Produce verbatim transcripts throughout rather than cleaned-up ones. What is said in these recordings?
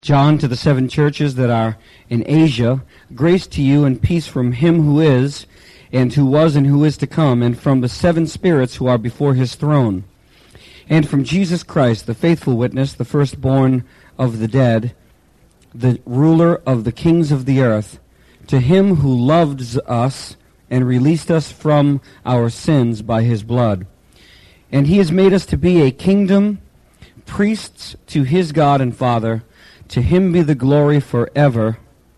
John, to the seven churches that are in Asia, grace to you and peace from him who is, and who was, and who is to come, and from the seven spirits who are before his throne, and from Jesus Christ, the faithful witness, the firstborn of the dead, the ruler of the kings of the earth, to him who loved us and released us from our sins by his blood. And he has made us to be a kingdom, priests to his God and Father. To him be the glory forever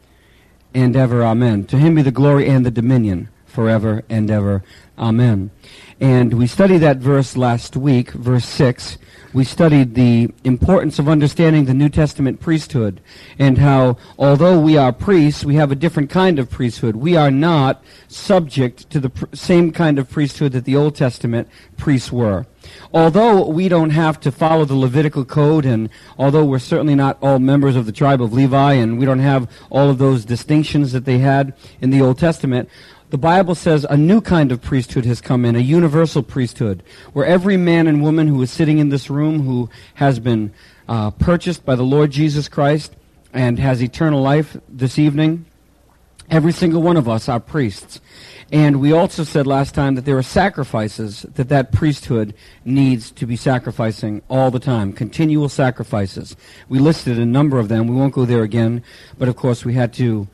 and ever. Amen. To him be the glory and the dominion forever and ever. Amen. And we studied that verse last week, verse six. We studied the importance of understanding the New Testament priesthood and how, although we are priests, we have a different kind of priesthood. We are not subject to the pr- same kind of priesthood that the Old Testament priests were. Although we don't have to follow the Levitical code, and although we're certainly not all members of the tribe of Levi, and we don't have all of those distinctions that they had in the Old Testament, the Bible says a new kind of priesthood has come in, a universal priesthood, where every man and woman who is sitting in this room who has been uh, purchased by the Lord Jesus Christ and has eternal life this evening, every single one of us are priests. And we also said last time that there are sacrifices that that priesthood needs to be sacrificing all the time, continual sacrifices. We listed a number of them. We won't go there again, but of course we had to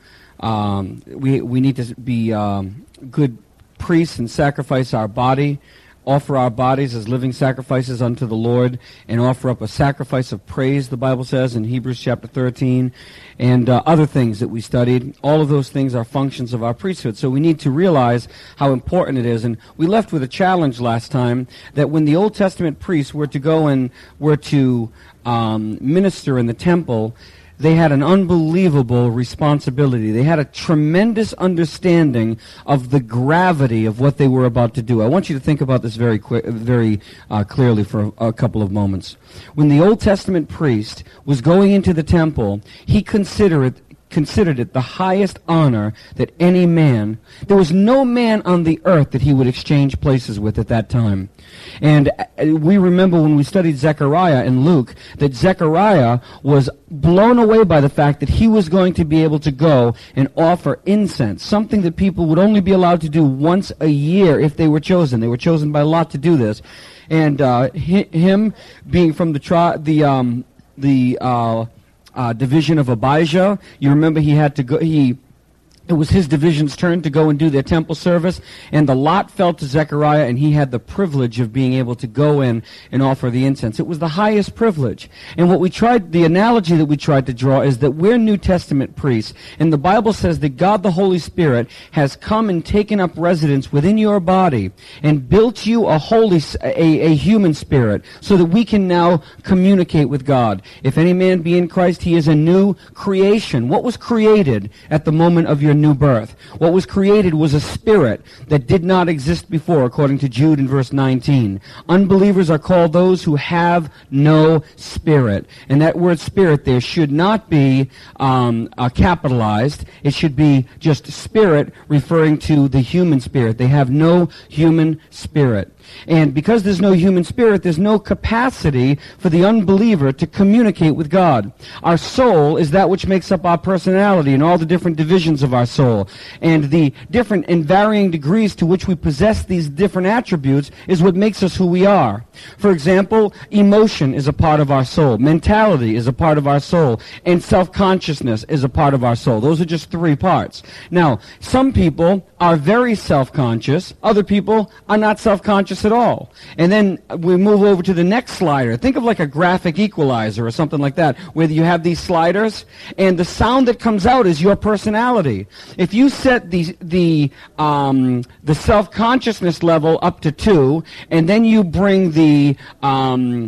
Um, we we need to be um, good priests and sacrifice our body, offer our bodies as living sacrifices unto the Lord, and offer up a sacrifice of praise, the Bible says in Hebrews chapter thirteen, and uh, other things that we studied. All of those things are functions of our priesthood. So we need to realize how important it is. And we left with a challenge last time that when the Old Testament priests were to go and were to um, minister in the temple, they had an unbelievable responsibility. They had a tremendous understanding of the gravity of what they were about to do. I want you to think about this very quick, very uh, clearly for a, a couple of moments. When the Old Testament priest was going into the temple, he considered it considered it the highest honor that any man, there was no man on the earth that he would exchange places with at that time. And we remember when we studied Zechariah in Luke, that Zechariah was blown away by the fact that he was going to be able to go and offer incense, something that people would only be allowed to do once a year if they were chosen. They were chosen by Lot to do this. And uh, hi- him being from the tri- the um, the uh, Uh, division of Abijah. You remember he had to go, he, it was his division's turn to go and do their temple service, and the lot fell to Zechariah, and he had the privilege of being able to go in and offer the incense. It was the highest privilege. And what we tried, the analogy that we tried to draw is that we're New Testament priests, and the Bible says that God the Holy Spirit has come and taken up residence within your body and built you a holy, a, a human spirit, so that we can now communicate with God. If any man be in Christ, he is a new creation. What was created at the moment of your new birth? What was created was a spirit that did not exist before, according to Jude in verse nineteen. Unbelievers are called those who have no spirit. And that word spirit there should not be um, uh, capitalized. It should be just spirit, referring to the human spirit. They have no human spirit. And because there's no human spirit, there's no capacity for the unbeliever to communicate with God. Our soul is that which makes up our personality and all the different divisions of our soul. And the different and varying degrees to which we possess these different attributes is what makes us who we are. For example, emotion is a part of our soul. Mentality is a part of our soul. And self-consciousness is a part of our soul. Those are just three parts. Now, some people are very self-conscious. Other people are not self-conscious at all. And then we move over to the next slider. Think of like a graphic equalizer or something like that, where you have these sliders, and the sound that comes out is your personality. If you set the the um, the self-consciousness level up to two, and then you bring the um,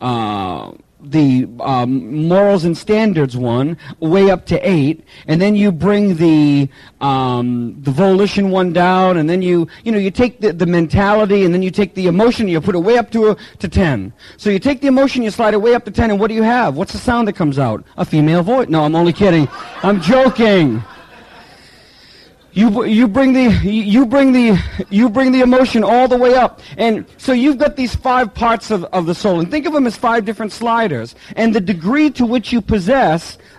uh, the um, morals and standards one way up to eight, and then you bring the um, the volition one down, and then you you know you take the, the mentality, and then you take the emotion, you put it way up to a, to ten. So you take the emotion, you slide it way up to ten, and what do you have? What's the sound that comes out? A female voice. No, I'm only kidding. I'm joking. You you bring the you bring the you bring the emotion all the way up, and so you've got these five parts of, of the soul, and think of them as five different sliders. And the degree to which you possess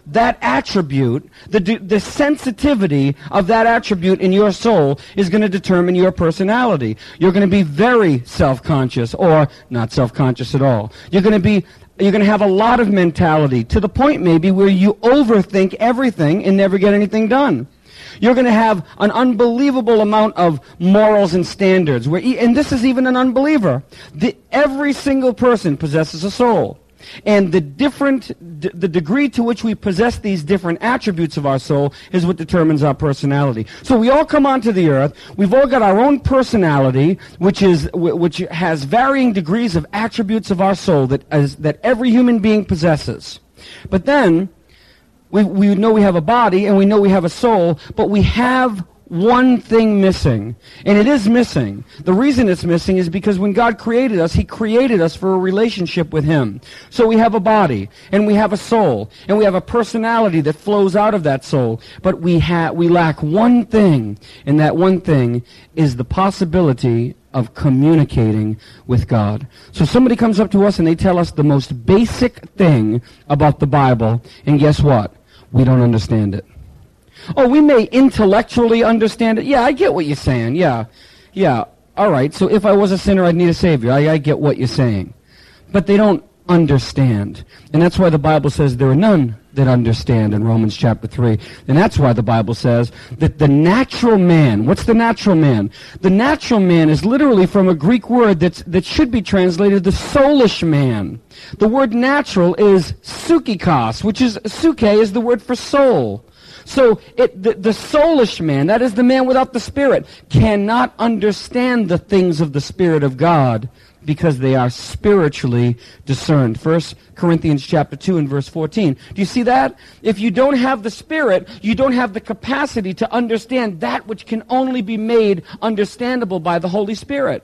that attribute, the, the sensitivity of that attribute in your soul is going to determine your personality. You're going to be very self-conscious, or not self-conscious at all. You're going to be You're going to have a lot of mentality, to the point maybe where you overthink everything and never get anything done. You're going to have an unbelievable amount of morals and standards. Where, and this is even an unbeliever. The, every single person possesses a soul. And the different, d- the degree to which we possess these different attributes of our soul is what determines our personality. So we all come onto the earth. We've all got our own personality, which is w- which has varying degrees of attributes of our soul that as, that every human being possesses. But then we we know we have a body and we know we have a soul, but we have one thing missing, and it is missing. The reason it's missing is because when God created us, He created us for a relationship with Him. So we have a body, and we have a soul, and we have a personality that flows out of that soul, but we ha- we lack one thing, and that one thing is the possibility of communicating with God. So somebody comes up to us and they tell us the most basic thing about the Bible, and guess what? We don't understand it. Oh, we may intellectually understand it. Yeah, I get what you're saying. Yeah, yeah. All right, so if I was a sinner, I'd need a Savior. I, I get what you're saying. But they don't understand. And that's why the Bible says there are none that understand in Romans chapter three. And that's why the Bible says that the natural man, what's the natural man? The natural man is literally from a Greek word that's, that should be translated the soulish man. The word natural is psychikos, which is, suke is the word for soul. So it, the, the soulish man, that is the man without the Spirit, cannot understand the things of the Spirit of God because they are spiritually discerned. First Corinthians chapter two and verse fourteen. Do you see that? If you don't have the Spirit, you don't have the capacity to understand that which can only be made understandable by the Holy Spirit.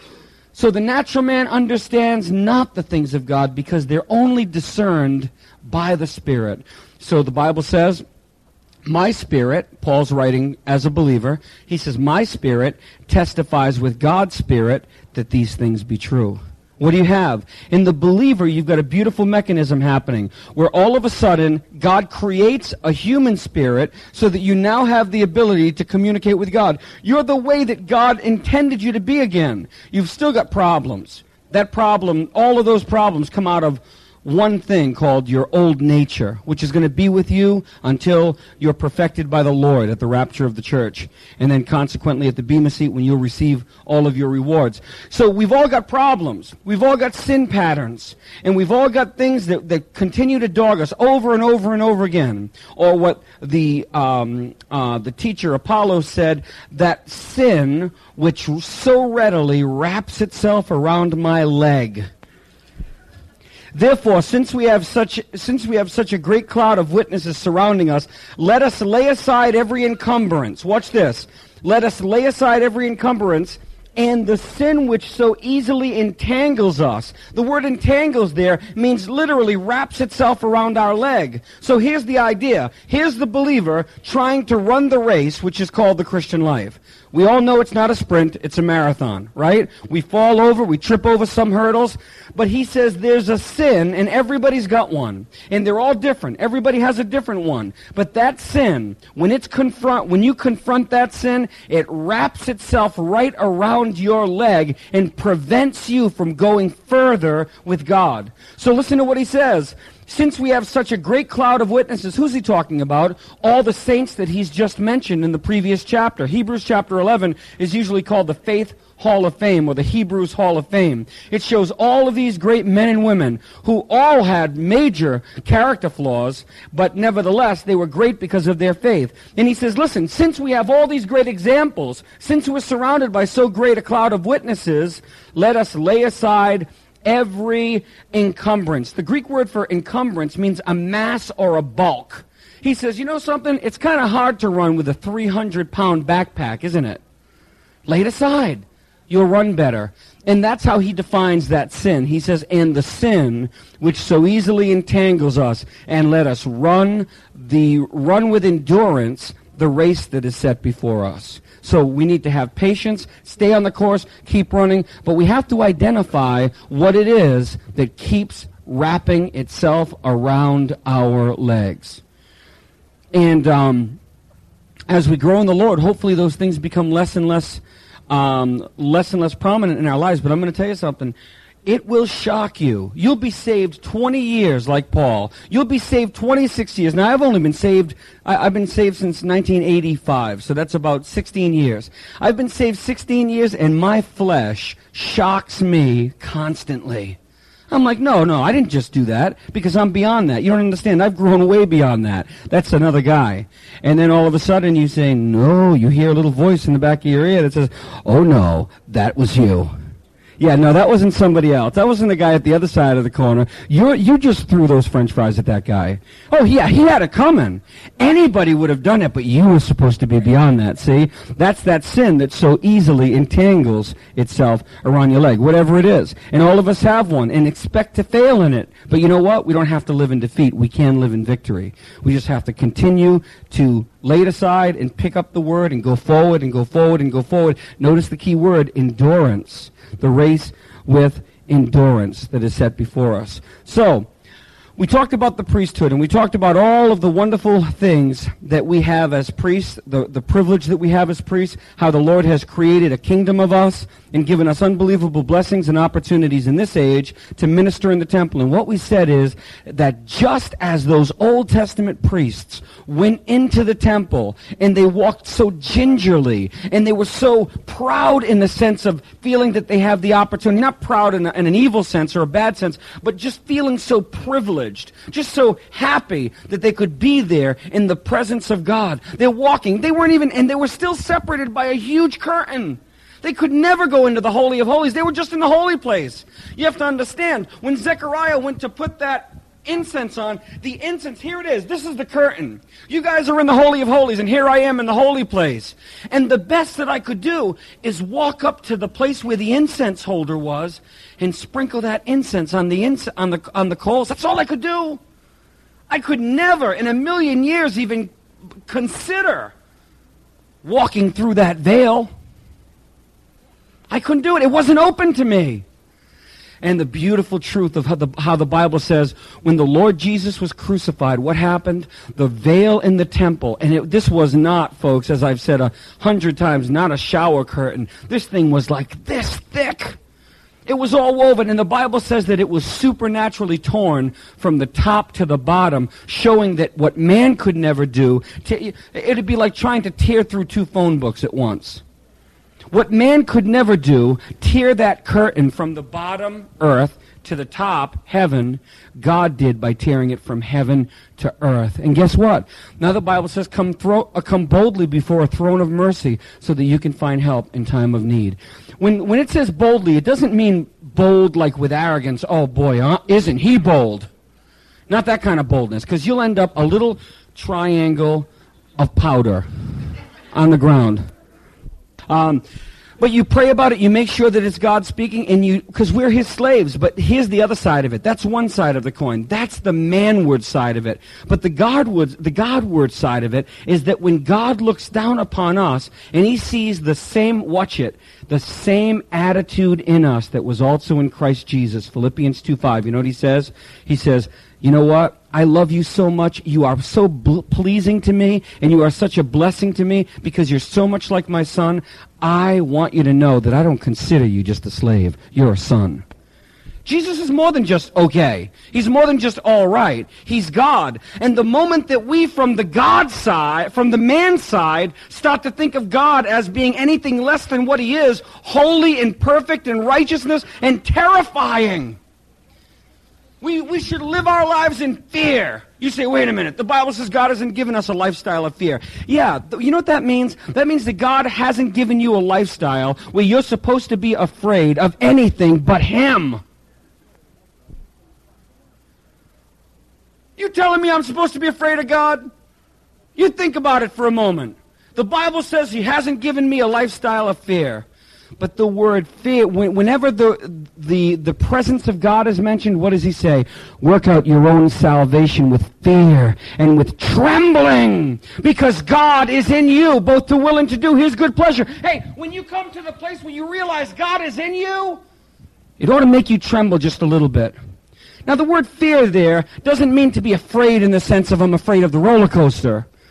So the natural man understands not the things of God because they're only discerned by the Spirit. So the Bible says, my spirit, Paul's writing as a believer, he says, my spirit testifies with God's Spirit that these things be true. What do you have? In the believer, you've got a beautiful mechanism happening where all of a sudden God creates a human spirit so that you now have the ability to communicate with God. You're the way that God intended you to be again. You've still got problems. That problem, all of those problems come out of one thing called your old nature, which is going to be with you until you're perfected by the Lord at the rapture of the church, and then consequently at the Bema seat when you'll receive all of your rewards. So we've all got problems. We've all got sin patterns, and we've all got things that, that continue to dog us over and over and over again. Or what the um, uh, the teacher Apollo said, that sin which so readily wraps itself around my leg. Therefore, since we have such since we have such a great cloud of witnesses surrounding us, let us lay aside every encumbrance. Watch this. Let us lay aside every encumbrance and the sin which so easily entangles us. The word entangles there means literally wraps itself around our leg. So here's the idea. Here's the believer trying to run the race, which is called the Christian life. We all know it's not a sprint, it's a marathon, right? We fall over, we trip over some hurdles, but he says there's a sin, and everybody's got one, and they're all different. Everybody has a different one. But that sin, when it's confront, when you confront that sin, it wraps itself right around your leg and prevents you from going further with God. So listen to what he says. Since we have such a great cloud of witnesses, who's he talking about? All the saints that he's just mentioned in the previous chapter. Hebrews chapter eleven is usually called the Faith Hall of Fame, or the Hebrews Hall of Fame. It shows all of these great men and women who all had major character flaws, but nevertheless they were great because of their faith. And he says, listen, since we have all these great examples, since we're surrounded by so great a cloud of witnesses, let us lay aside every encumbrance. The Greek word for encumbrance means a mass or a bulk. He says, you know something? It's kind of hard to run with a three hundred pound backpack, isn't it? Lay it aside. You'll run better. And that's how he defines that sin. He says, and the sin which so easily entangles us, and let us run the run with endurance the race that is set before us. So we need to have patience, stay on the course, keep running, but we have to identify what it is that keeps wrapping itself around our legs. And um, as we grow in the Lord, hopefully those things become less and less, um, less and less prominent in our lives. But I'm going to tell you something. It will shock you. You'll be saved twenty years like Paul. You'll be saved twenty-six years. Now, I've only been saved, I, I've been saved since nineteen eighty-five, so that's about sixteen years. I've been saved sixteen years, and my flesh shocks me constantly. I'm like, no, no, I didn't just do that, because I'm beyond that. You don't understand. I've grown way beyond that. That's another guy. And then all of a sudden you say, no, you hear a little voice in the back of your ear that says, oh no, that was you. Yeah, no, that wasn't somebody else. That wasn't the guy at the other side of the corner. You you just threw those French fries at that guy. Oh, yeah, he had it coming. Anybody would have done it, but you were supposed to be beyond that, see? That's that sin that so easily entangles itself around your leg, whatever it is. And all of us have one and expect to fail in it. But you know what? We don't have to live in defeat. We can live in victory. We just have to continue to lay it aside and pick up the word and go forward and go forward and go forward. Notice the key word, endurance. The race with endurance that is set before us. So, we talked about the priesthood, and we talked about all of the wonderful things that we have as priests, the, the privilege that we have as priests, how the Lord has created a kingdom of us and given us unbelievable blessings and opportunities in this age to minister in the temple. And what we said is that just as those Old Testament priests went into the temple and they walked so gingerly and they were so proud in the sense of feeling that they have the opportunity, not proud in, a, in an evil sense or a bad sense, but just feeling so privileged, just so happy that they could be there in the presence of God. They're walking. They weren't even, and they were still separated by a huge curtain. They could never go into the Holy of Holies. They were just in the holy place. You have to understand, when Zechariah went to put that incense on, the incense, here it is. This is the curtain. You guys are in the Holy of Holies, and here I am in the holy place. And the best that I could do is walk up to the place where the incense holder was and sprinkle that incense on the ins- on the on the coals. That's all I could do. I could never in a million years even consider walking through that veil. I couldn't do it. It wasn't open to me. And the beautiful truth of how the, how the Bible says, when the Lord Jesus was crucified, what happened? The veil in the temple, and it, this was not, folks, as I've said a hundred times, not a shower curtain. This thing was like this thick. It was all woven, and the Bible says that it was supernaturally torn from the top to the bottom, showing that what man could never do, t- it'd be like trying to tear through two phone books at once. What man could never do, tear that curtain from the bottom, earth, to the top, heaven, God did by tearing it from heaven to earth. And guess what? Now the Bible says, come, thro- uh, come boldly before a throne of mercy so that you can find help in time of need. When, when it says boldly, it doesn't mean bold like with arrogance. Oh boy, huh? Isn't he bold? Not that kind of boldness, because you'll end up a little triangle of powder on the ground. Um, but you pray about it, you make sure that it's God speaking, and you, because we're his slaves. But here's the other side of it. That's one side of the coin. That's the manward side of it. But the Godward, the Godward side of it is that when God looks down upon us and he sees the same, watch it, the same attitude in us that was also in Christ Jesus. Philippians two five. You know what he says? He says, you know what? I love you so much. You are so bl- pleasing to me, and you are such a blessing to me because you're so much like my son. I want you to know that I don't consider you just a slave. You're a son. Jesus is more than just okay. He's more than just all right. He's God. And the moment that we, from the God side, from the man side, start to think of God as being anything less than what he is, holy and perfect in righteousness and terrifying, We we should live our lives in fear. You say, wait a minute, the Bible says God hasn't given us a lifestyle of fear. Yeah, th- you know what that means? That means that God hasn't given you a lifestyle where you're supposed to be afraid of anything but him. You telling me I'm supposed to be afraid of God? You think about it for a moment. The Bible says he hasn't given me a lifestyle of fear. But the word fear, whenever the, the the presence of God is mentioned, what does he say? Work out your own salvation with fear and with trembling, because God is in you, both to will and to do his good pleasure. Hey, when you come to the place where you realize God is in you, it ought to make you tremble just a little bit. Now, the word fear there doesn't mean to be afraid in the sense of I'm afraid of the roller coaster.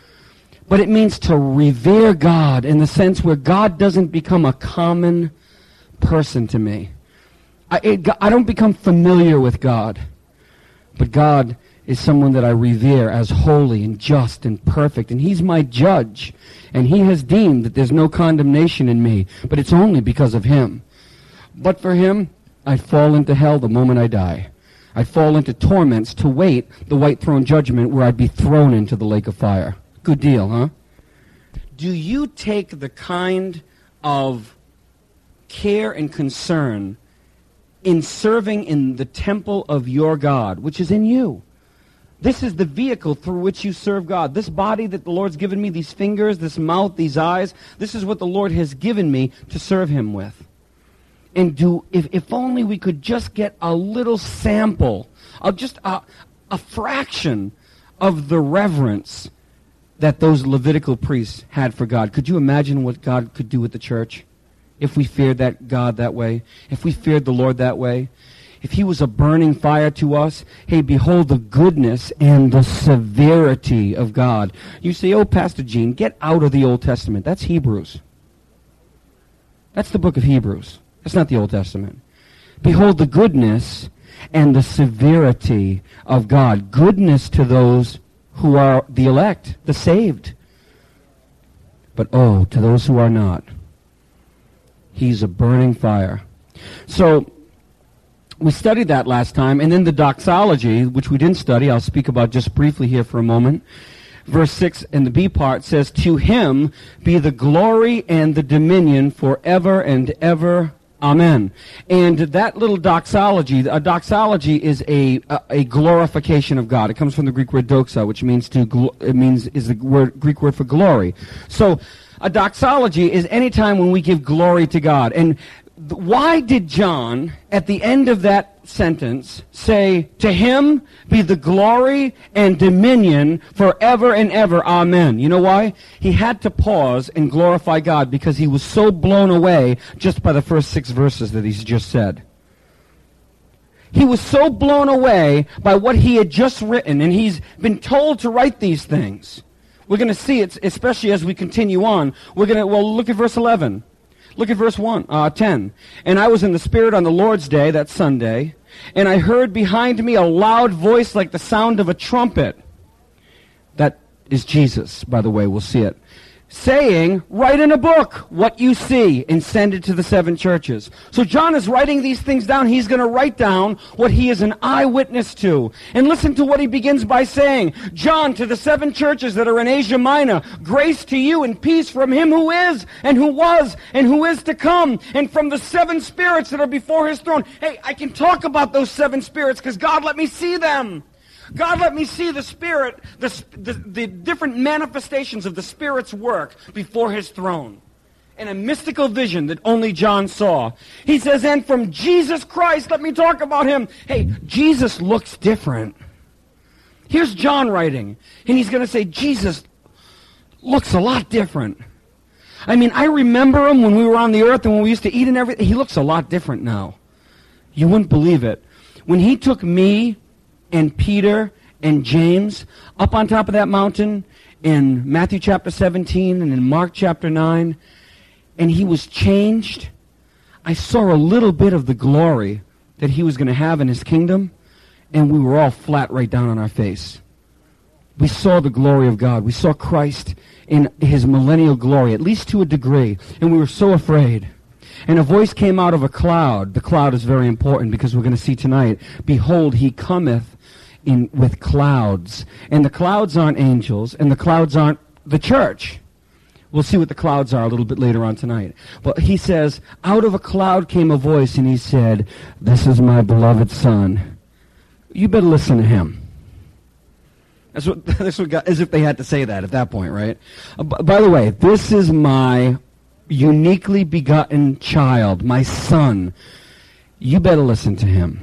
but it means to revere God in the sense where God doesn't become a common person to me. I, it, I don't become familiar with God, but God is someone that I revere as holy and just and perfect, and he's my judge, and he has deemed that there's no condemnation in me, but it's only because of him. But for him, I'd fall into hell the moment I die. I'd fall into torments to wait the white throne judgment where I'd be thrown into the lake of fire. Good deal, huh? Do you take the kind of care and concern in serving in the temple of your God, which is in you? This is the vehicle through which you serve God. This body that the Lord's given me, these fingers, this mouth, these eyes, this is what the Lord has given me to serve him with. And do, if, if only we could just get a little sample of just a, a fraction of the reverence that those Levitical priests had for God. Could you imagine what God could do with the church if we feared that God that way? If we feared the Lord that way? If he was a burning fire to us, hey, behold the goodness and the severity of God. You say, oh, Pastor Gene, get out of the Old Testament. That's Hebrews. That's the book of Hebrews. That's not the Old Testament. Behold the goodness and the severity of God. Goodness to those who are the elect, the saved. But oh, to those who are not, he's a burning fire. So, we studied that last time, and then the doxology, which we didn't study, I'll speak about just briefly here for a moment. Verse six in the B part says, to him be the glory and the dominion forever and ever. Amen. And that little doxology, a doxology is a, a, a glorification of God. It comes from the Greek word doxa, which means to, gl- it means, is the word, Greek word for glory. So, a doxology is any time when we give glory to God. And th- why did John, at the end of that sentence, say, to him be the glory and dominion forever and ever, amen? You know why? He had to pause and glorify God because he was so blown away just by the first six verses that he's just said. He was so blown away by what he had just written, and he's been told to write these things. We're going to see it, especially as we continue on. We're going to, well, look at verse eleven. Look at verse one, uh, ten. And I was in the Spirit on the Lord's day, that's Sunday, and I heard behind me a loud voice like the sound of a trumpet. That is Jesus, by the way, we'll see it. Saying, write in a book what you see and send it to the seven churches. So John is writing these things down. He's going to write down what he is an eyewitness to. And listen to what he begins by saying. John, to the seven churches that are in Asia Minor, grace to you and peace from him who is and who was and who is to come, and from the seven spirits that are before his throne. Hey, I can talk about those seven spirits because God let me see them. God let me see the Spirit, the, the, the different manifestations of the Spirit's work before his throne. In a mystical vision that only John saw. He says, and from Jesus Christ, let me talk about him. Hey, Jesus looks different. Here's John writing, and he's going to say, Jesus looks a lot different. I mean, I remember him when we were on the earth and when we used to eat and everything. He looks a lot different now. You wouldn't believe it. When he took me and Peter and James up on top of that mountain in Matthew chapter seventeen and in Mark chapter nine, and he was changed, I saw a little bit of the glory that he was going to have in his kingdom, and we were all flat right down on our face. We saw the glory of God. We saw Christ in his millennial glory, at least to a degree, and we were so afraid. And a voice came out of a cloud. The cloud is very important because we're going to see tonight, behold, he cometh in with clouds. And the clouds aren't angels, and the clouds aren't the church. We'll see what the clouds are a little bit later on tonight. But he says, out of a cloud came a voice, and he said, this is my beloved Son. You better listen to him. That's what, that's what God, as if they had to say that at that point, right? Uh, b- by the way, this is my uniquely begotten child, my son. You better listen to him.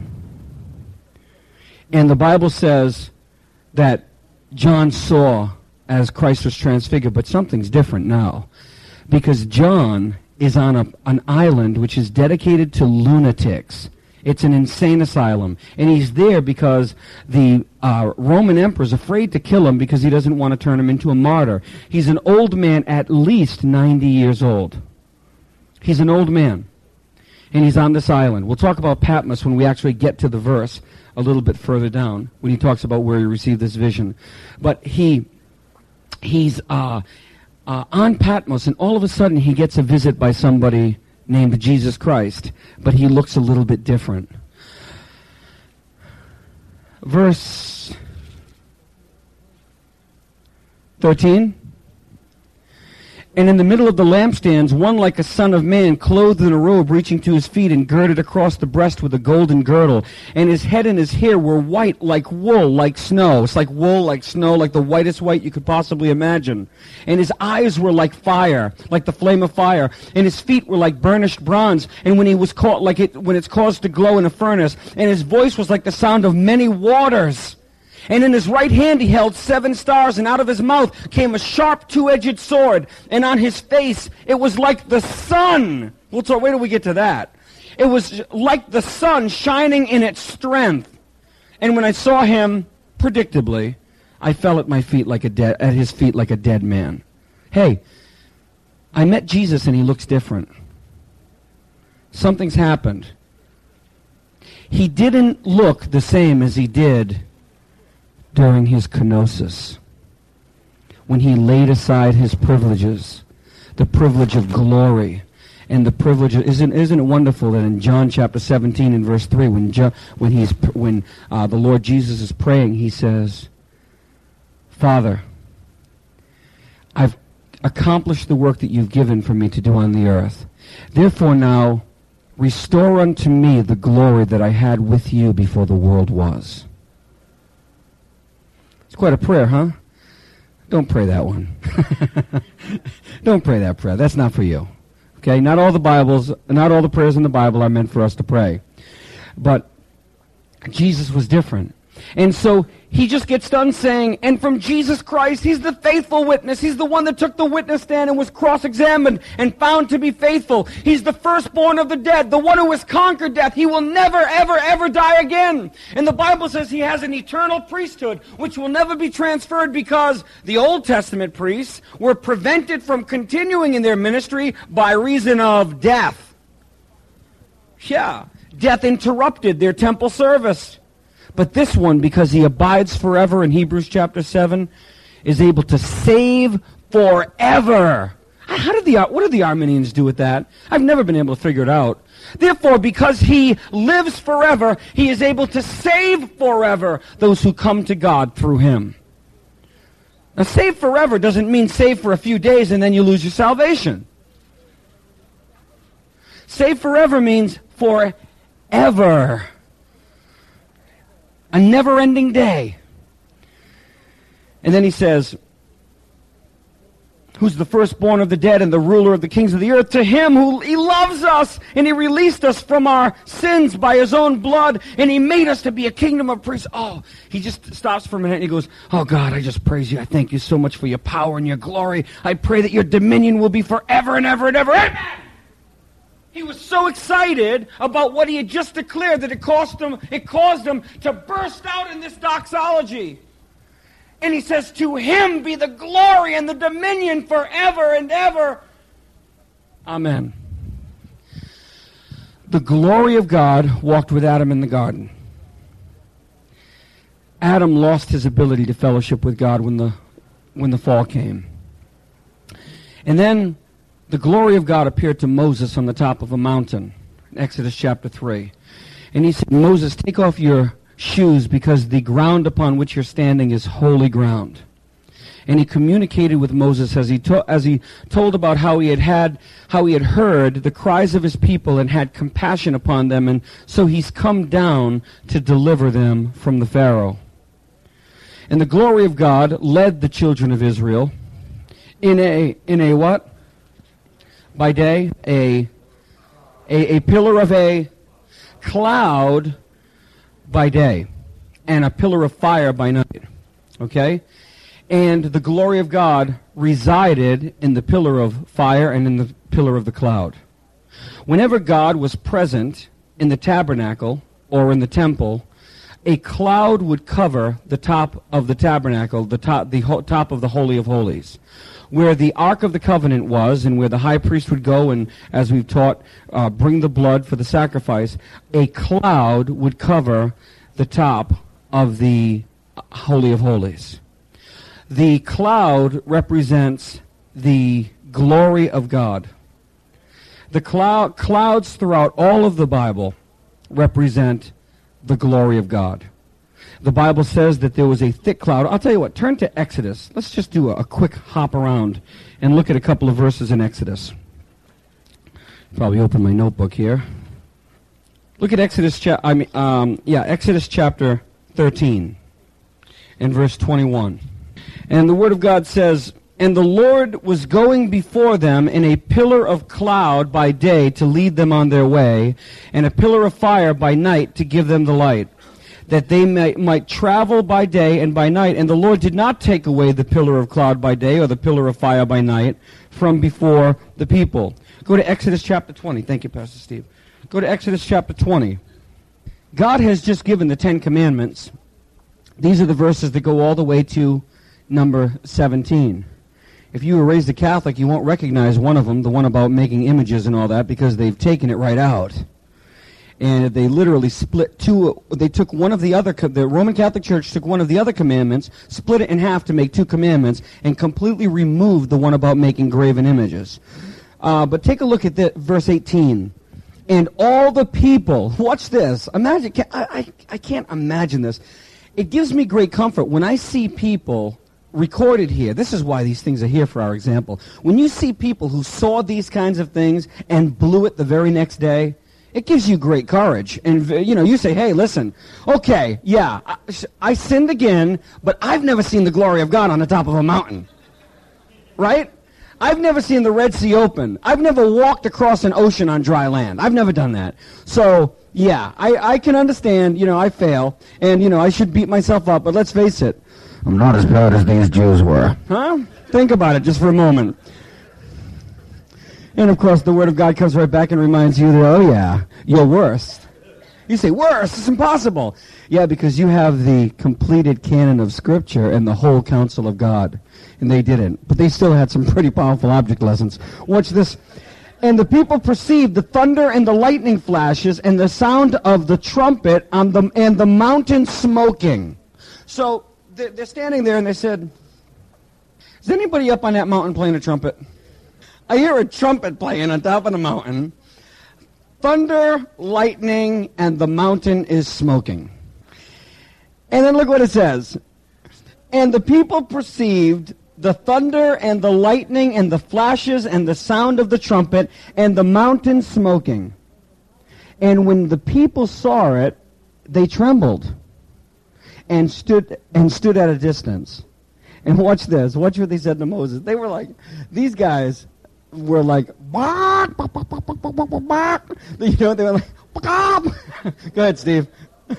And the Bible says that John saw as Christ was transfigured, but something's different now. Because John is on a, an island which is dedicated to lunatics. It's an insane asylum. And he's there because the uh, Roman emperor is afraid to kill him because he doesn't want to turn him into a martyr. He's an old man, at least ninety years old. He's an old man. And he's on this island. We'll talk about Patmos when we actually get to the verse a little bit further down, when he talks about where he received this vision. But he, he's uh, uh, on Patmos, and all of a sudden he gets a visit by somebody named Jesus Christ, but he looks a little bit different. Verse thirteen. And in the middle of the lampstands, one like a son of man, clothed in a robe reaching to his feet and girded across the breast with a golden girdle. And his head and his hair were white like wool, like snow. It's like wool, like snow, like the whitest white you could possibly imagine. And his eyes were like fire, like the flame of fire. And his feet were like burnished bronze. And when he was caught, like it, when it's caused to glow in a furnace. And his voice was like the sound of many waters. And in his right hand he held seven stars, and out of his mouth came a sharp two-edged sword, and on his face it was like the sun. Well, so wait till we get to that. It was like the sun shining in its strength. And when I saw him, predictably, I fell at my feet like a dead, at his feet like a dead man. Hey, I met Jesus and he looks different. Something's happened. He didn't look the same as he did during his kenosis, when he laid aside his privileges, the privilege of glory, and the privilege of, isn't isn't it wonderful that in John chapter seventeen and verse three, when jo, when he's when uh, the Lord Jesus is praying, he says, "Father, I've accomplished the work that you've given for me to do on the earth. Therefore now, restore unto me the glory that I had with you before the world was." Quite a prayer, huh? Don't pray that one. Don't pray that prayer. That's not for you. Okay? Not all the Bibles, not all the prayers in the Bible are meant for us to pray. But Jesus was different. And so he just gets done saying, and from Jesus Christ, he's the faithful witness. He's the one that took the witness stand and was cross-examined and found to be faithful. He's the firstborn of the dead, the one who has conquered death. He will never, ever, ever die again. And the Bible says he has an eternal priesthood, which will never be transferred because the Old Testament priests were prevented from continuing in their ministry by reason of death. Yeah, death interrupted their temple service. But this one, because he abides forever in Hebrews chapter seven, is able to save forever. How did the, what did the Arminians do with that? I've never been able to figure it out. Therefore, because he lives forever, he is able to save forever those who come to God through him. Now, save forever doesn't mean save for a few days and then you lose your salvation. Save forever means forever. A never-ending day. And then he says, who's the firstborn of the dead and the ruler of the kings of the earth, to him who he loves us, and he released us from our sins by his own blood, and he made us to be a kingdom of priests. Oh, he just stops for a minute and he goes, oh God, I just praise you. I thank you so much for your power and your glory. I pray that your dominion will be forever and ever and ever. Amen! He was so excited about what he had just declared that it caused him, it caused him to burst out in this doxology. And he says, to him be the glory and the dominion forever and ever. Amen. The glory of God walked with Adam in the garden. Adam lost his ability to fellowship with God when the, when the fall came. And then the glory of God appeared to Moses on the top of a mountain, in Exodus chapter three. And he said, Moses, take off your shoes because the ground upon which you're standing is holy ground. And he communicated with Moses as he, to- as he told about how he had had, how he had heard the cries of his people and had compassion upon them. And so he's come down to deliver them from the Pharaoh. And the glory of God led the children of Israel in a, in a what? By day, a, a a pillar of a cloud by day, and a pillar of fire by night. Okay? And the glory of God resided in the pillar of fire and in the pillar of the cloud. Whenever God was present in the tabernacle or in the temple, a cloud would cover the top of the tabernacle, the top, the ho- top of the Holy of Holies. Where the Ark of the Covenant was and where the high priest would go and, as we've taught, uh, bring the blood for the sacrifice, a cloud would cover the top of the Holy of Holies. The cloud represents the glory of God. The cloud, clouds throughout all of the Bible represent the glory of God. The Bible says that there was a thick cloud. I'll tell you what, turn to Exodus. Let's just do a, a quick hop around and look at a couple of verses in Exodus. Probably open my notebook here. Look at Exodus, cha- I mean, um, yeah, Exodus chapter thirteen and verse twenty-one. And the Word of God says, "And the Lord was going before them in a pillar of cloud by day to lead them on their way, and a pillar of fire by night to give them the light, that they might, might travel by day and by night. And the Lord did not take away the pillar of cloud by day or the pillar of fire by night from before the people." Go to Exodus chapter twenty. Thank you, Pastor Steve. Go to Exodus chapter twenty. God has just given the Ten Commandments. These are the verses that go all the way to number seventeen. If you were raised a Catholic, you won't recognize one of them, the one about making images and all that, because they've taken it right out. And they literally split two, they took one of the other, the Roman Catholic Church took one of the other commandments, split it in half to make two commandments, and completely removed the one about making graven images. Uh, but take a look at the, verse eighteen. "And all the people," watch this, imagine, I, I, I can't imagine this. It gives me great comfort when I see people recorded here. This is why these things are here for our example. When you see people who saw these kinds of things and blew it the very next day, it gives you great courage. And, you know, you say, hey, listen, okay, yeah, I, I sinned again, but I've never seen the glory of God on the top of a mountain. Right? I've never seen the Red Sea open. I've never walked across an ocean on dry land. I've never done that. So, yeah, I, I can understand, you know, I fail, and, you know, I should beat myself up, but let's face it, I'm not as bad as these Jews were. Huh? Think about it just for a moment. And, of course, the Word of God comes right back and reminds you that, oh, yeah, you're worse. You say, worse? It's impossible. Yeah, because you have the completed canon of Scripture and the whole counsel of God. And they didn't. But they still had some pretty powerful object lessons. Watch this. "And the people perceived the thunder and the lightning flashes and the sound of the trumpet on the, and the mountain smoking." So they're standing there and they said, is anybody up on that mountain playing a trumpet? I hear a trumpet playing on top of the mountain. Thunder, lightning, and the mountain is smoking. And then look what it says. "And the people perceived the thunder and the lightning and the flashes and the sound of the trumpet and the mountain smoking. And when the people saw it, they trembled and stood and stood at a distance." And watch this. Watch what they said to Moses. They were like, these guys were like, bark, bark, bark, bark, bark, bark, bark, bark. You know, they were like, bark. Go ahead, Steve.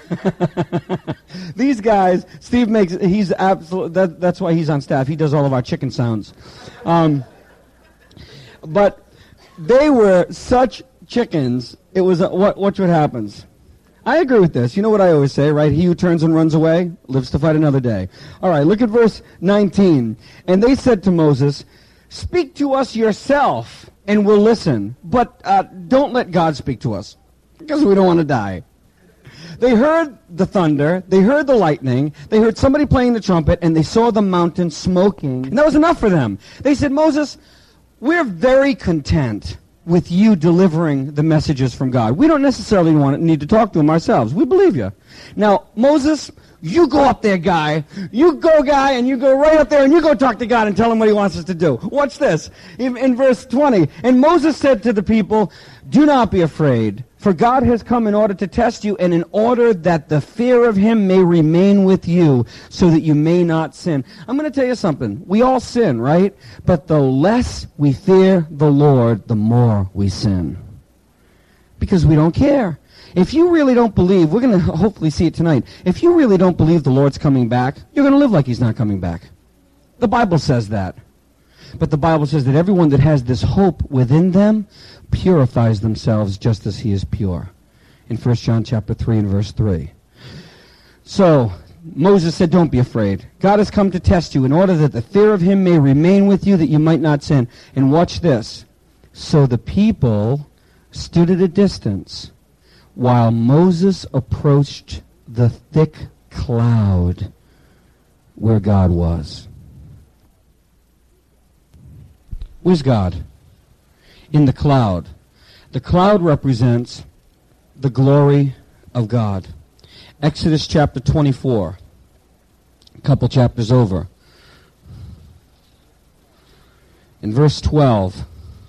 These guys, Steve makes, he's absolute, that, that's why he's on staff. He does all of our chicken sounds. Um, but they were such chickens, it was, a, what, watch what happens. I agree with this. You know what I always say, right? He who turns and runs away lives to fight another day. All right, look at verse nineteen. "And they said to Moses, speak to us yourself, and we'll listen. But uh, don't let God speak to us, because we don't want to die." They heard the thunder, they heard the lightning, they heard somebody playing the trumpet, and they saw the mountain smoking. And that was enough for them. They said, "Moses, we're very content with you delivering the messages from God. We don't necessarily want to, need to talk to him ourselves. We believe you. Now, Moses, you go up there, guy. You go, guy, and you go right up there, and you go talk to God and tell him what he wants us to do." Watch this. In, in verse twenty, "And Moses said to the people, do not be afraid, for God has come in order to test you, and in order that the fear of him may remain with you, so that you may not sin." I'm going to tell you something. We all sin, right? But the less we fear the Lord, the more we sin. Because we don't care. If you really don't believe, we're going to hopefully see it tonight, if you really don't believe the Lord's coming back, you're going to live like he's not coming back. The Bible says that. But the Bible says that everyone that has this hope within them purifies themselves just as he is pure. in First John chapter three and verse three. So, Moses said, don't be afraid. God has come to test you in order that the fear of him may remain with you, that you might not sin. And watch this. So the people stood at a distance while Moses approached the thick cloud where God was. Where's God? In the cloud. The cloud represents the glory of God. Exodus chapter twenty-four, a couple chapters over. In verse twelve,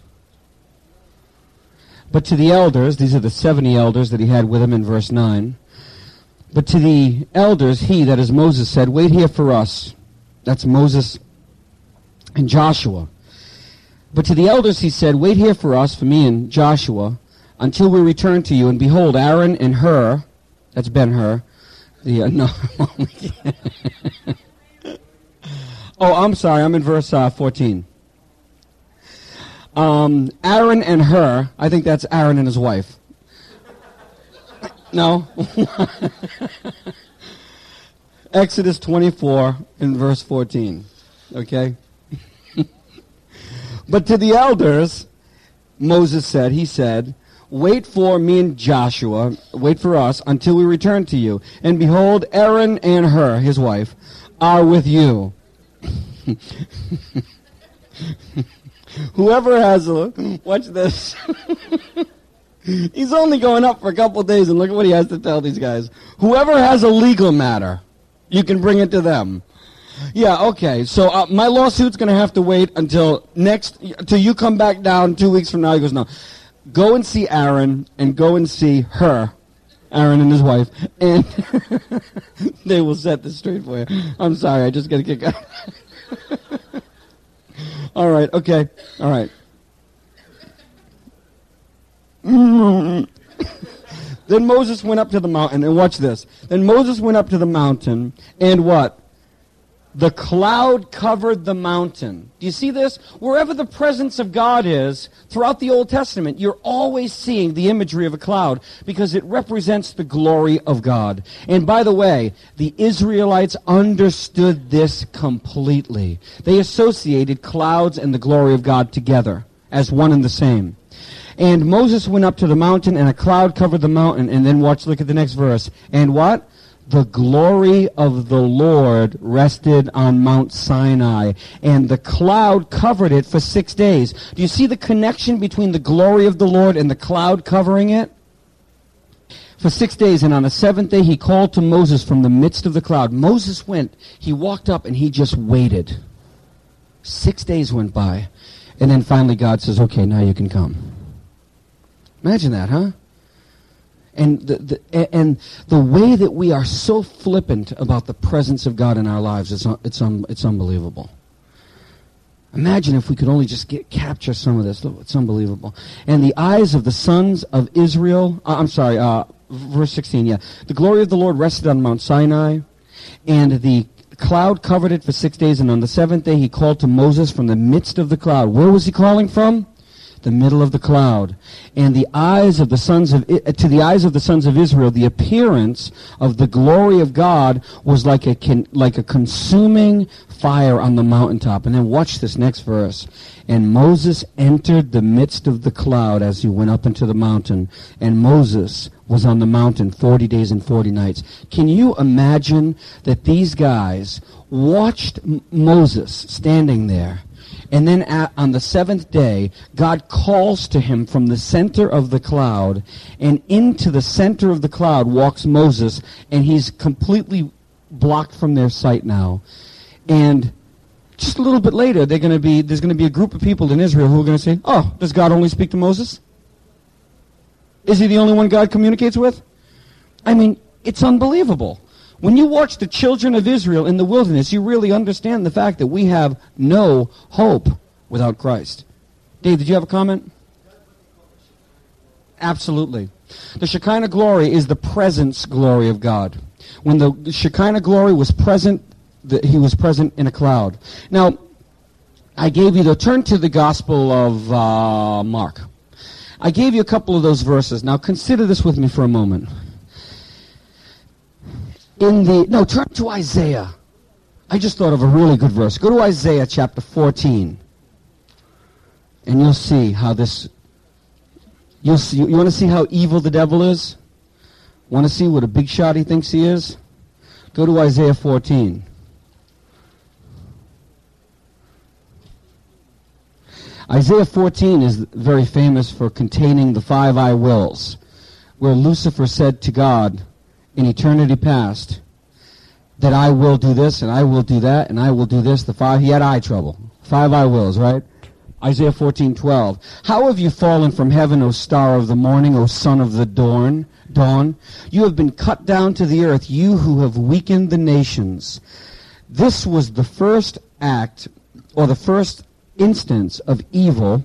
but to the elders, these are the seventy elders that he had with him in verse nine, but to the elders, he, that is Moses, said, wait here for us. That's Moses and Joshua. But to the elders he said, wait here for us, for me and Joshua, until we return to you. And behold, Aaron and Hur, that's Ben-Hur. The, uh, no. Oh, I'm sorry. I'm in verse uh, fourteen. Um, Aaron and Hur, I think that's Aaron and his wife. No? Exodus twenty-four and verse fourteen. Okay? But to the elders, Moses said, he said, wait for me and Joshua, wait for us until we return to you. And behold, Aaron and Hur, his wife, are with you. Whoever has a, watch this. He's only going up for a couple of days, and look at what he has to tell these guys. Whoever has a legal matter, you can bring it to them. Yeah, okay. So uh, my lawsuit's going to have to wait until next, until you come back down two weeks from now. He goes, no. Go and see Aaron, and go and see her, Aaron and his wife, and they will set this straight for you. I'm sorry, I just got to kick out. All right, okay, all right. Then Moses went up to the mountain, and watch this. Then Moses went up to the mountain, and what? The cloud covered the mountain. Do you see this? Wherever the presence of God is, throughout the Old Testament, you're always seeing the imagery of a cloud because it represents the glory of God. And by the way, the Israelites understood this completely. They associated clouds and the glory of God together as one and the same. And Moses went up to the mountain, and a cloud covered the mountain. And then watch, look at the next verse. And what? The glory of the Lord rested on Mount Sinai, and the cloud covered it for six days. Do you see the connection between the glory of the Lord and the cloud covering it? For six days, and on the seventh day he called to Moses from the midst of the cloud. Moses went, he walked up, and he just waited. Six days went by, and then finally God says, okay, now you can come. Imagine that, huh? And the, the and the way that we are so flippant about the presence of God in our lives, it's it's un, it's unbelievable. Imagine if we could only just get capture some of this. It's unbelievable. And the eyes of the sons of Israel, uh, I'm sorry, uh, verse sixteen, yeah. The glory of the Lord rested on Mount Sinai, and the cloud covered it for six days, and on the seventh day he called to Moses from the midst of the cloud. Where was he calling from? The middle of the cloud. And the eyes of the sons of to the eyes of the sons of Israel, the appearance of the glory of God was like a like a consuming fire on the mountaintop. And then watch this next verse. And Moses entered the midst of the cloud as he went up into the mountain, and Moses was on the mountain forty days and forty nights. Can you imagine that these guys watched M- Moses standing there? And then at, on the seventh day, God calls to him from the center of the cloud, and into the center of the cloud walks Moses, and he's completely blocked from their sight now. And just a little bit later, they're going to be there's going to be a group of people in Israel who are going to say, "Oh, does God only speak to Moses? Is he the only one God communicates with?" I mean, it's unbelievable. When you watch the children of Israel in the wilderness, you really understand the fact that we have no hope without Christ. Dave, did you have a comment? Absolutely. The Shekinah glory is the presence glory of God. When the Shekinah glory was present, the, he was present in a cloud. Now, I gave you the turn to the Gospel of uh, Mark. I gave you a couple of those verses. Now consider this with me for a moment. In the, no, turn to Isaiah. I just thought of a really good verse. Go to Isaiah chapter fourteen. And you'll see how this, you'll see, you want to see how evil the devil is? Want to see what a big shot he thinks he is? Go to Isaiah fourteen. Isaiah fourteen is very famous for containing the five I wills, where Lucifer said to God in eternity past that I will do this and I will do that and I will do this. The five, he had eye trouble. Five I wills, right? Isaiah fourteen twelve. How have you fallen from heaven, O star of the morning, O son of the dawn? Dawn. You have been cut down to the earth, you who have weakened the nations. This was the first act, or the first instance of evil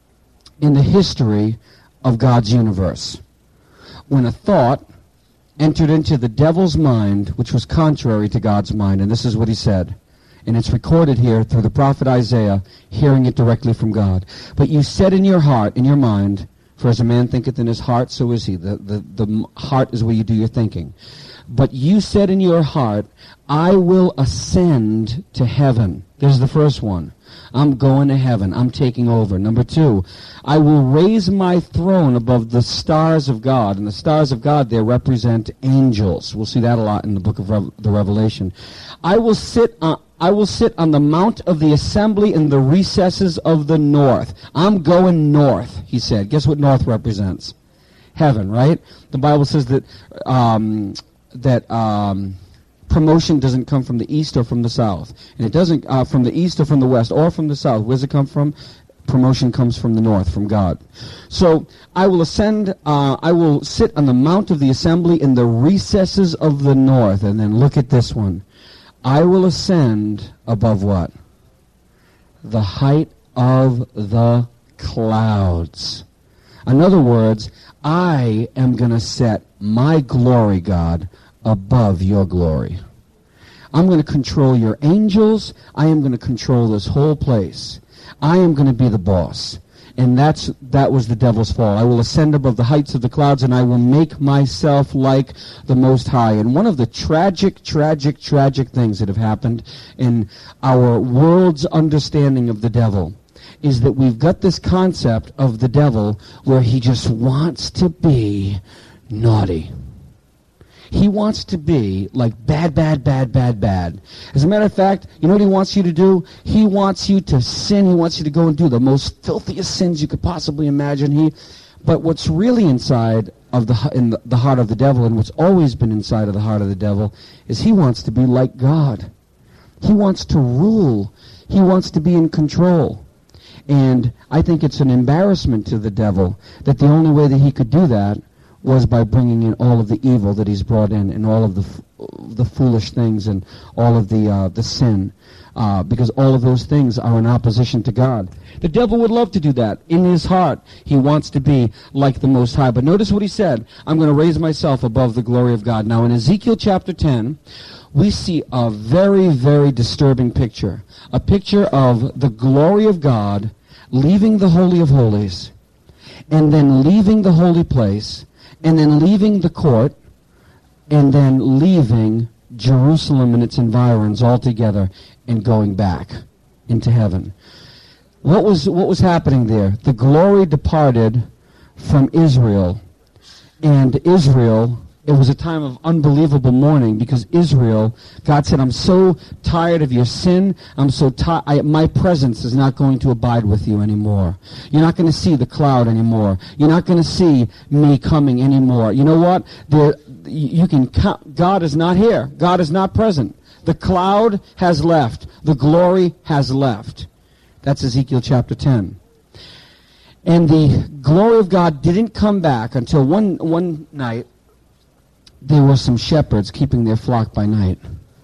in the history of God's universe. When a thought entered into the devil's mind, which was contrary to God's mind, and this is what he said. And it's recorded here through the prophet Isaiah, hearing it directly from God. But you said in your heart, in your mind, for as a man thinketh in his heart, so is he. The, the, the heart is where you do your thinking. But you said in your heart, I will ascend to heaven. There's the first one. I'm going to heaven. I'm taking over. Number two, I will raise my throne above the stars of God. And the stars of God there represent angels. We'll see that a lot in the book of Re- the Revelation. I will sit on... I will sit on the mount of the assembly in the recesses of the north. I'm going north, he said. Guess what north represents? Heaven, right? The Bible says that um, that um, promotion doesn't come from the east or from the south. And it doesn't uh, from the east or from the west or from the south. Where does it come from? Promotion comes from the north, from God. So I will ascend, uh, I will sit on the mount of the assembly in the recesses of the north. And then look at this one. I will ascend above what? The height of the clouds. In other words, I am going to set my glory, God, above your glory. I'm going to control your angels. I am going to control this whole place. I am going to be the boss. And that's that was the devil's fall. I will ascend above the heights of the clouds, and I will make myself like the Most High. And one of the tragic, tragic, tragic things that have happened in our world's understanding of the devil is that we've got this concept of the devil where he just wants to be naughty. He wants to be like bad, bad, bad, bad, bad. As a matter of fact, you know what he wants you to do? He wants you to sin. He wants you to go and do the most filthiest sins you could possibly imagine. He, but what's really inside of the in the, the heart of the devil, and what's always been inside of the heart of the devil, is he wants to be like God. He wants to rule. He wants to be in control. And I think it's an embarrassment to the devil that the only way that he could do that was by bringing in all of the evil that he's brought in, and all of the f- the foolish things, and all of the uh, the sin, uh, because all of those things are in opposition to God. The devil would love to do that. In his heart, he wants to be like the Most High. But notice what he said, I'm going to raise myself above the glory of God. Now in Ezekiel chapter ten, we see a very, very disturbing picture. A picture of the glory of God leaving the Holy of Holies, and then leaving the holy place, and then leaving the court, and then leaving Jerusalem and its environs altogether, and going back into heaven. What was what was happening there? The glory departed from Israel, and Israel, it was a time of unbelievable mourning, because Israel, God said, I'm so tired of your sin. I'm so tired. My presence is not going to abide with you anymore. You're not going to see the cloud anymore. You're not going to see me coming anymore. You know what? There, you can count. God is not here. God is not present. The cloud has left. The glory has left. That's Ezekiel chapter ten. And the glory of God didn't come back until one one night. There were some shepherds keeping their flock by night,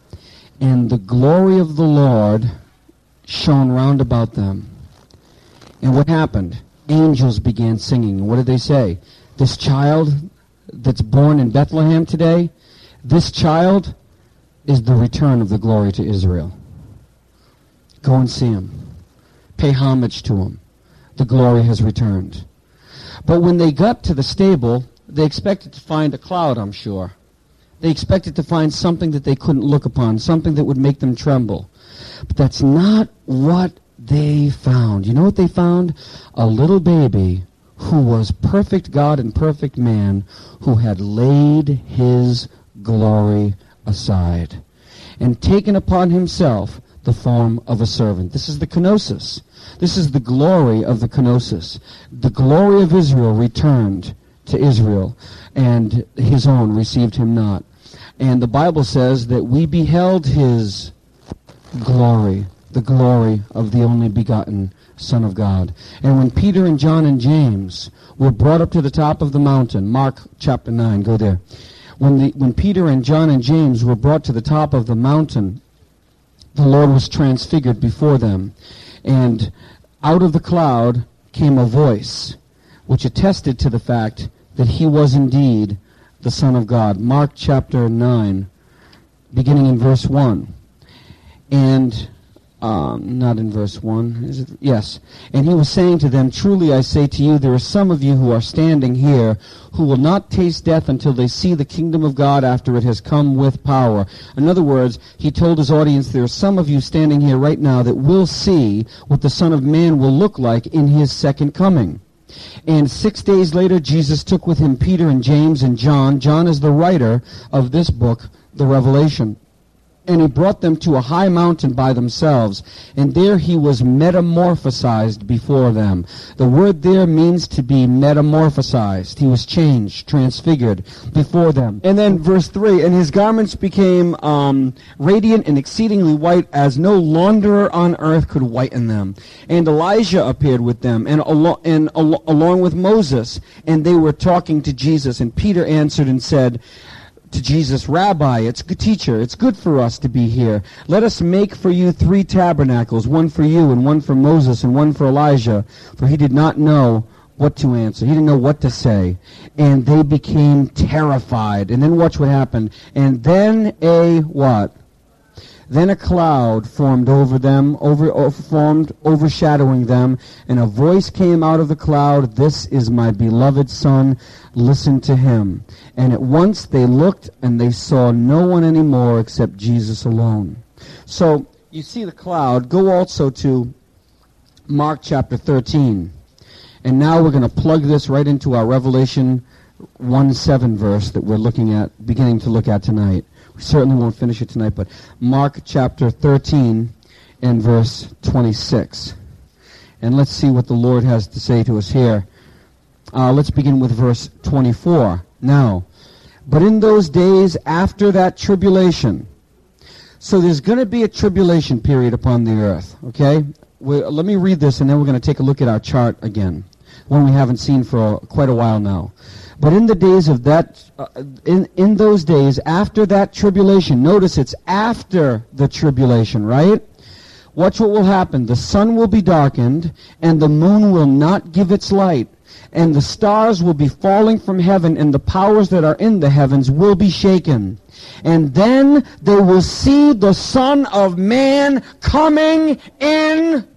and the glory of the Lord shone round about them. And what happened? Angels began singing. What did they say? This child that's born in Bethlehem today, this child is the return of the glory to Israel. Go and see him. Pay homage to him. The glory has returned. But when they got to the stable, they expected to find a cloud, I'm sure. They expected to find something that they couldn't look upon, something that would make them tremble. But that's not what they found. You know what they found? A little baby who was perfect God and perfect man, who had laid his glory aside and taken upon himself the form of a servant. This is the kenosis. This is the glory of the kenosis. The glory of Israel returned to Israel, and his own received him not. And the Bible says that we beheld his glory, the glory of the only begotten Son of God. And when Peter and John and James were brought up to the top of the mountain, Mark chapter nine, go there. When, the, when Peter and John and James were brought to the top of the mountain, the Lord was transfigured before them. And out of the cloud came a voice, which attested to the fact that he was indeed the Son of God. Mark chapter nine, beginning in verse one. And, um, not in verse one, is it? Yes. And he was saying to them, truly I say to you, there are some of you who are standing here who will not taste death until they see the kingdom of God after it has come with power. In other words, he told his audience, there are some of you standing here right now that will see what the Son of Man will look like in his second coming. And six days later, Jesus took with him Peter and James and John. John is the writer of this book, the Revelation. And he brought them to a high mountain by themselves, and there he was metamorphosized before them. The word there means to be metamorphosized. He was changed, transfigured before them. And then verse three, and his garments became um, radiant and exceedingly white, as no launderer on earth could whiten them. And Elijah appeared with them, and, al- and al- along with Moses, and they were talking to Jesus. And Peter answered and said to Jesus, Rabbi, it's good teacher, it's good for us to be here. Let us make for you three tabernacles, one for you and one for Moses and one for Elijah. For he did not know what to answer. He didn't know what to say. And they became terrified. And then watch what happened. And then a what? Then a cloud formed over them, over, over formed, overshadowing them, and a voice came out of the cloud, this is my beloved Son, listen to him. And at once they looked, and they saw no one anymore except Jesus alone. So, you see the cloud. Go also to Mark chapter thirteen. And now we're going to plug this right into our Revelation one seven verse that we're looking at, beginning to look at tonight. We certainly won't finish it tonight, but Mark chapter thirteen and verse twenty-six. And let's see what the Lord has to say to us here. Uh, let's begin with verse twenty-four. Now, but in those days after that tribulation, so there's going to be a tribulation period upon the earth, okay? We, let me read this, and then we're going to take a look at our chart again, one we haven't seen for quite a while now. But in the days of that, uh, in, in those days, after that tribulation, notice it's after the tribulation, right? Watch what will happen. The sun will be darkened, and the moon will not give its light, and the stars will be falling from heaven, and the powers that are in the heavens will be shaken. And then they will see the Son of Man coming in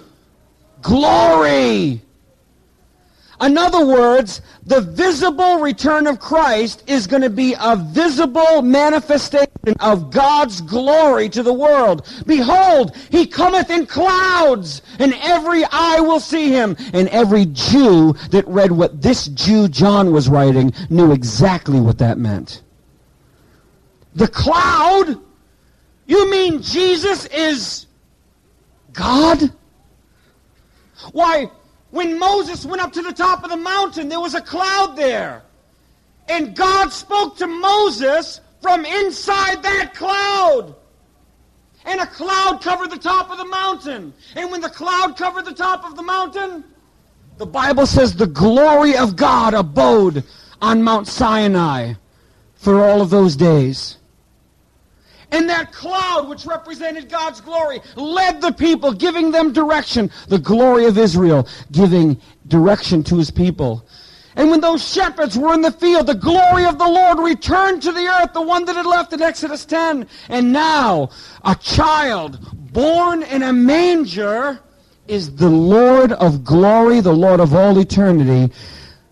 glory. In other words, the visible return of Christ is going to be a visible manifestation of God's glory to the world. Behold, he cometh in clouds, and every eye will see him. And every Jew that read what this Jew John was writing knew exactly what that meant. The cloud? You mean Jesus is God? Why, when Moses went up to the top of the mountain, there was a cloud there. And God spoke to Moses from inside that cloud. And a cloud covered the top of the mountain. And when the cloud covered the top of the mountain, the Bible says the glory of God abode on Mount Sinai for all of those days. And that cloud, which represented God's glory, led the people, giving them direction. The glory of Israel, giving direction to his people. And when those shepherds were in the field, the glory of the Lord returned to the earth, the one that had left in Exodus ten. And now, a child born in a manger is the Lord of glory, the Lord of all eternity,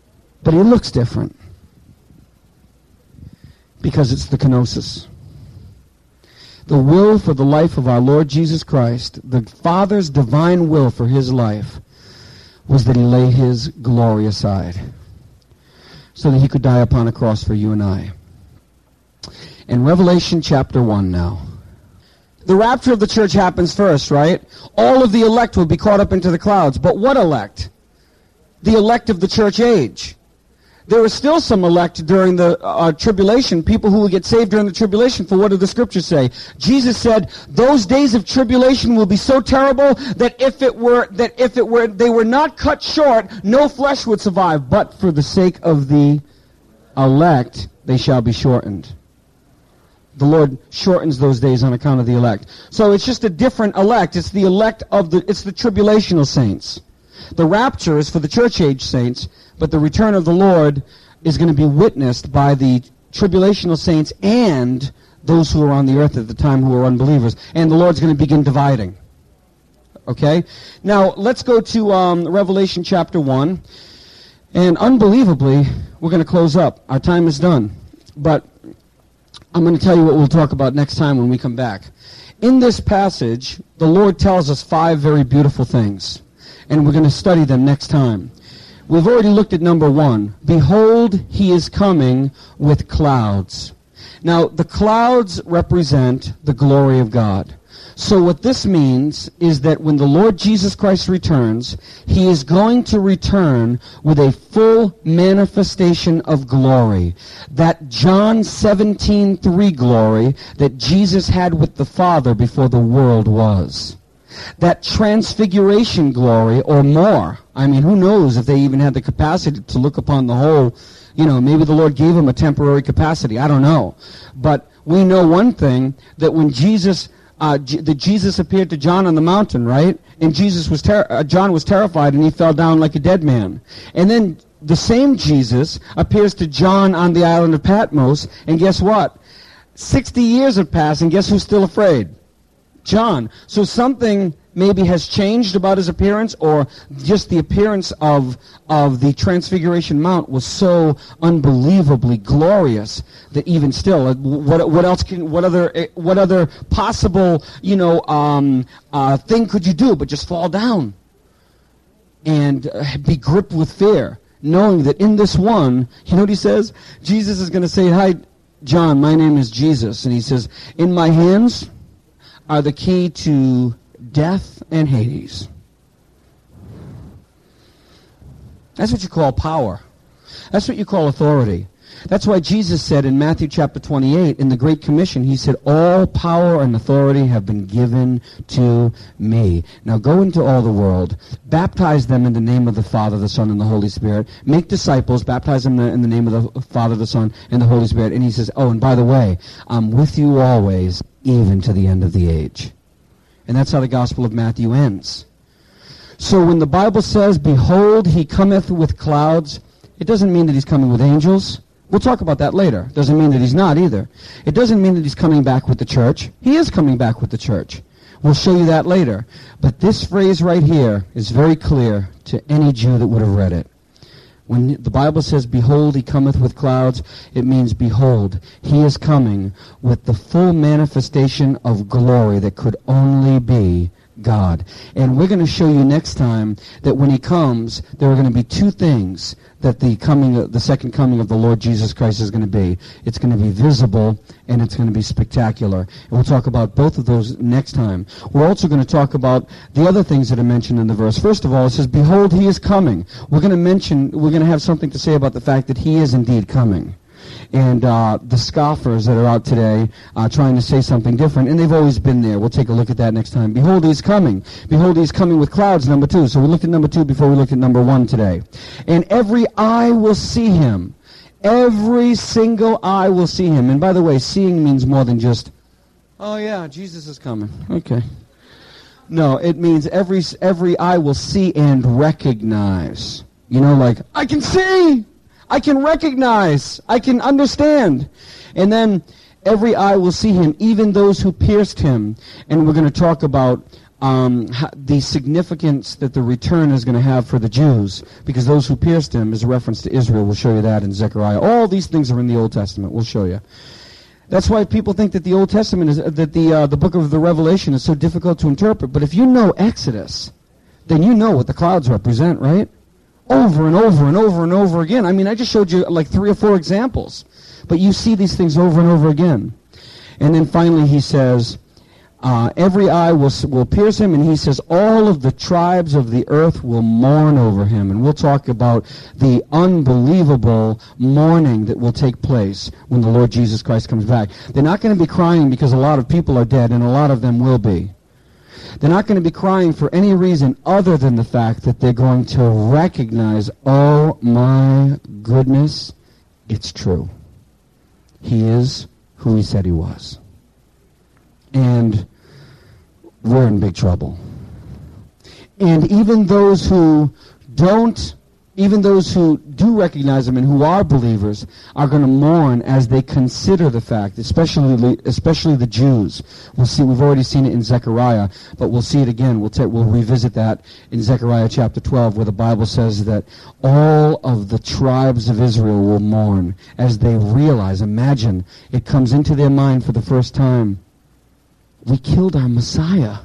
But he looks different. Because it's the kenosis. The will for the life of our Lord Jesus Christ, the Father's divine will for his life, was that he lay his glory aside so that he could die upon a cross for you and I. In Revelation chapter one now. The rapture of the church happens first, right? All of the elect will be caught up into the clouds. But what elect? The elect of the church age. There are still some elect during the uh, tribulation, people who will get saved during the tribulation. For what do the scriptures say? Jesus said, those days of tribulation will be so terrible that if it were that if it were they were not cut short, no flesh would survive. But for the sake of the elect, they shall be shortened. The Lord shortens those days on account of the elect. So it's just a different elect. It's the elect of the it's the tribulational saints. The rapture is for the church age saints. But the return of the Lord is going to be witnessed by the tribulational saints and those who are on the earth at the time who are unbelievers. And the Lord's going to begin dividing. Okay? Now, let's go to um, Revelation chapter one. And unbelievably, we're going to close up. Our time is done. But I'm going to tell you what we'll talk about next time when we come back. In this passage, the Lord tells us five very beautiful things. And we're going to study them next time. We've already looked at number one. Behold, he is coming with clouds. Now, the clouds represent the glory of God. So what this means is that when the Lord Jesus Christ returns, he is going to return with a full manifestation of glory. That John seventeen three glory that Jesus had with the Father before the world was. That transfiguration glory or more. I mean, who knows if they even had the capacity to look upon the whole, you know, maybe the Lord gave them a temporary capacity. I don't know. But we know one thing, that when Jesus, uh, J- that Jesus appeared to John on the mountain, right? And Jesus was ter- uh, John was terrified and he fell down like a dead man. And then the same Jesus appears to John on the island of Patmos, and guess what? Sixty years have passed, and guess who's still afraid? John. So something maybe has changed about his appearance, or just the appearance of of the Transfiguration Mount was so unbelievably glorious that even still, what what else can what other what other possible you know um, uh, thing could you do but just fall down and uh, be gripped with fear, knowing that in this one, you know what he says? Jesus is going to say, "Hi, John. My name is Jesus," and he says, "In my hands are the key to death and Hades." That's what you call power. That's what you call authority. That's why Jesus said in Matthew chapter twenty-eight, in the Great Commission, he said, all power and authority have been given to me. Now go into all the world, baptize them in the name of the Father, the Son, and the Holy Spirit. Make disciples, baptize them in the name of the Father, the Son, and the Holy Spirit. And he says, oh, and by the way, I'm with you always, even to the end of the age. And that's how the Gospel of Matthew ends. So when the Bible says, behold, he cometh with clouds, it doesn't mean that he's coming with angels. We'll talk about that later. Doesn't mean that he's not either. It doesn't mean that he's coming back with the church. He is coming back with the church. We'll show you that later. But this phrase right here is very clear to any Jew that would have read it. When the Bible says, behold, he cometh with clouds, it means, behold, he is coming with the full manifestation of glory that could only be God. And we're going to show you next time that when he comes, there are going to be two things that the coming, the second coming of the Lord Jesus Christ is going to be. It's going to be visible, and it's going to be spectacular. And we'll talk about both of those next time. We're also going to talk about the other things that are mentioned in the verse. First of all, it says, behold, he is coming. We're going to mention, we're going to have something to say about the fact that he is indeed coming. And uh, the scoffers that are out today uh, trying to say something different, and they've always been there. We'll take a look at that next time. Behold, he's coming. Behold, he's coming with clouds, number two. So we looked at number two before we looked at number one today. And every eye will see him. Every single eye will see him. And by the way, seeing means more than just, oh yeah, Jesus is coming. Okay. No, it means every every eye will see and recognize. You know, like, I can see! I can recognize. I can understand. And then every eye will see him, even those who pierced him. And we're going to talk about um, ha- the significance that the return is going to have for the Jews, because those who pierced him is a reference to Israel. We'll show you that in Zechariah. All these things are in the Old Testament. We'll show you. That's why people think that the Old Testament is, uh, that the uh, the book of the Revelation is so difficult to interpret. But if you know Exodus, then you know what the clouds represent, right? Over and over and over and over again. I mean, I just showed you like three or four examples. But you see these things over and over again. And then finally he says, uh, every eye will will pierce him, and he says all of the tribes of the earth will mourn over him. And we'll talk about the unbelievable mourning that will take place when the Lord Jesus Christ comes back. They're not going to be crying because a lot of people are dead, and a lot of them will be. They're not going to be crying for any reason other than the fact that they're going to recognize, oh my goodness, it's true. He is who he said he was. And we're in big trouble. And even those who don't, even those who do recognize him and who are believers are going to mourn as they consider the fact, especially especially the Jews. We'll see, we've already seen it in Zechariah, but we'll see it again. We'll, ta- we'll revisit that in Zechariah chapter twelve, where the Bible says that all of the tribes of Israel will mourn as they realize, imagine, it comes into their mind for the first time, we killed our Messiah.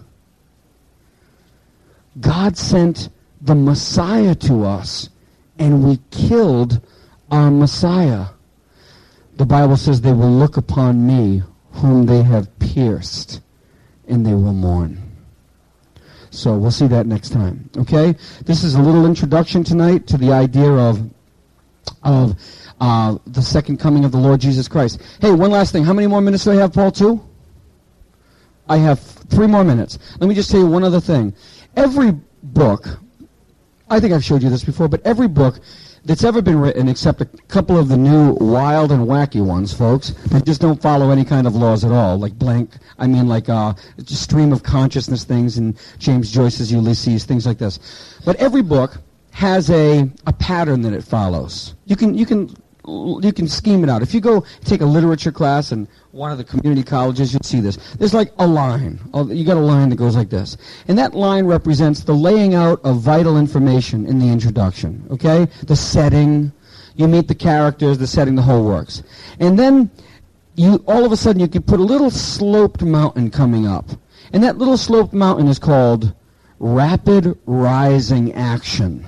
God sent the Messiah to us, and we killed our Messiah. The Bible says they will look upon me, whom they have pierced, and they will mourn. So we'll see that next time. Okay? This is a little introduction tonight to the idea of of uh, the second coming of the Lord Jesus Christ. Hey, one last thing. How many more minutes do I have, Paul? Two? I have three more minutes. Let me just tell you one other thing. Every book, I think I've showed you this before, but every book that's ever been written, except a couple of the new wild and wacky ones, folks, that just don't follow any kind of laws at all, like blank, I mean like uh, just stream of consciousness things and James Joyce's Ulysses, things like this. But every book has a, a pattern that it follows. You can you can you can scheme it out. If you go take a literature class in one of the community colleges, you'll see this. There's like a line. You got a line that goes like this. And that line represents the laying out of vital information in the introduction, okay? The setting, you meet the characters, the setting, the whole works. And then you all of a sudden you can put a little sloped mountain coming up. And that little sloped mountain is called rapid rising action.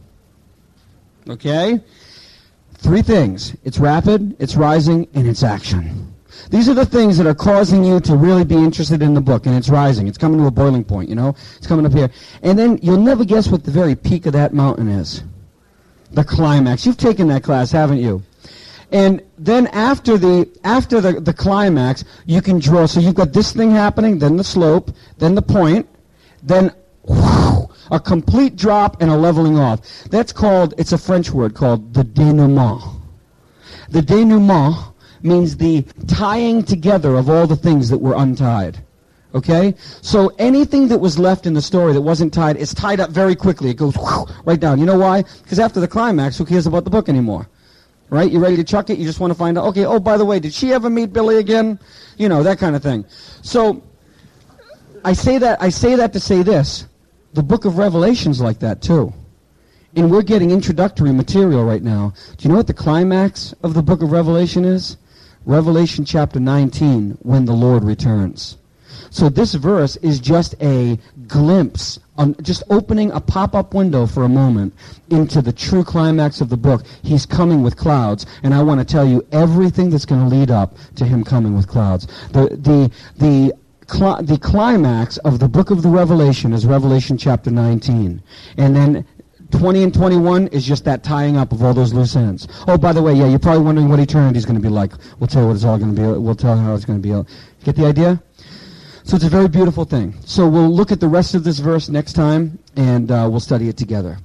Okay? Three things. It's rapid, it's rising, and it's action. These are the things that are causing you to really be interested in the book, and it's rising. It's coming to a boiling point, you know? It's coming up here. And then you'll never guess what the very peak of that mountain is. The climax. You've taken that class, haven't you? And then after the after the, the climax, you can draw. So you've got this thing happening, then the slope, then the point, then whew, a complete drop and a leveling off. That's called, it's a French word called the denouement. The denouement means the tying together of all the things that were untied. Okay? So anything that was left in the story that wasn't tied is tied up very quickly. It goes whew, right down. You know why? Because after the climax, who cares about the book anymore? Right? You ready to chuck it? You just want to find out, okay, oh, by the way, did she ever meet Billy again? You know, that kind of thing. So I say that I say that to say this. The book of Revelation's like that too. And we're getting introductory material right now. Do you know what the climax of the book of Revelation is? Revelation chapter nineteen, when the Lord returns. So this verse is just a glimpse, um, just opening a pop-up window for a moment into the true climax of the book. He's coming with clouds, and I want to tell you everything that's going to lead up to him coming with clouds. The the the cl- the climax of the book of the Revelation is Revelation chapter nineteen, and then twenty and twenty-one is just that tying up of all those loose ends. Oh, by the way, yeah, you're probably wondering what eternity is going to be like. We'll tell you what it's all going to be. We'll tell you how it's going to be. Get the idea? So it's a very beautiful thing. So we'll look at the rest of this verse next time, and uh, we'll study it together.